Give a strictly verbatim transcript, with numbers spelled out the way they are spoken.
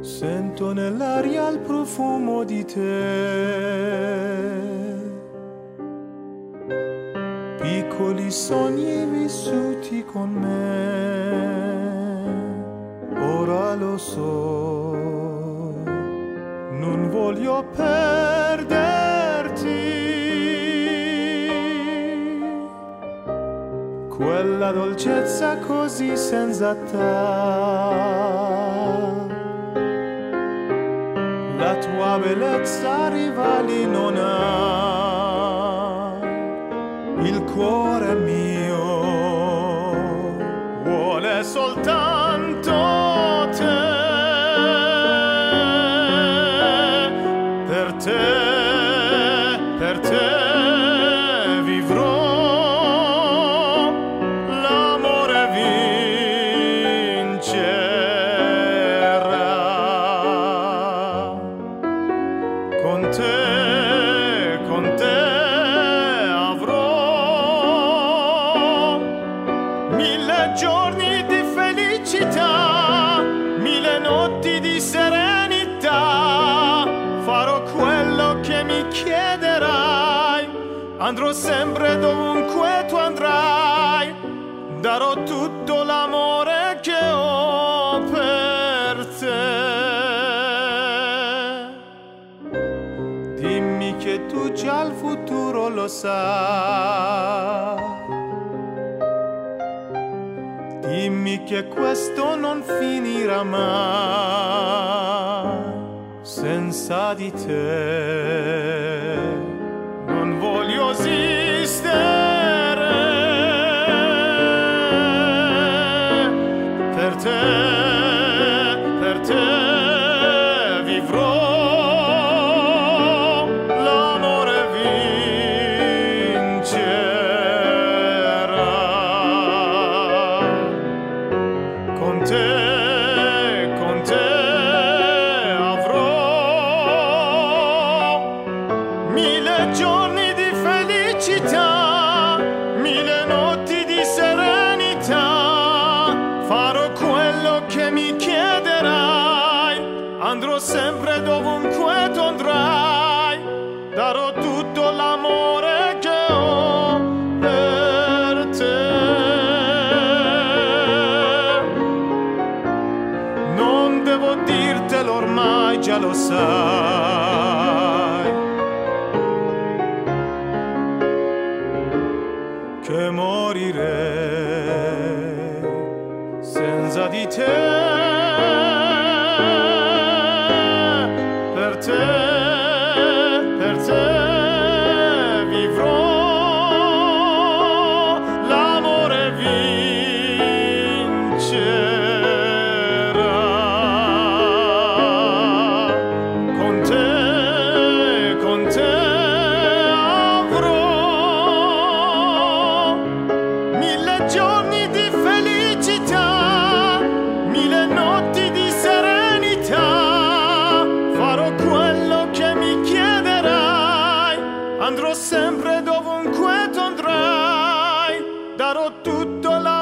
Sento nell'aria il profumo di te, piccoli sogni vissuti con me. Ora lo so, non voglio perderti, quella dolcezza così sensata. La tua bellezza rivali non ha, il cuore mio vuole soltanto te. Per te, per te vivrò, l'amore vincerà. Con te, con te avrò mille giorni di felicità, mille notti di serenità. Farò quello che mi chiederai, andrò sempre dovunque tu andrai, darò tutto l'amore che ho per te. Dimmi che tu già il futuro lo sai, dimmi che questo non finirà mai. Senza di te non voglio esistere. Per te, per te vivrò, l'amore vincerà. Con te, con te mille giorni di felicità, mille notti di serenità. Farò quello che mi chiederai, andrò sempre dovunque tu andrai, darò tutto l'amore che ho per te. Non devo dirtelo ormai, già lo sai, che morirei senza di te. Per te, per te vivrò, l'amore vincerà. Con te, con te giorni di felicità, mille notti di serenità. Farò quello che mi chiederai, andrò sempre dovunque tu andrai, darò tutto la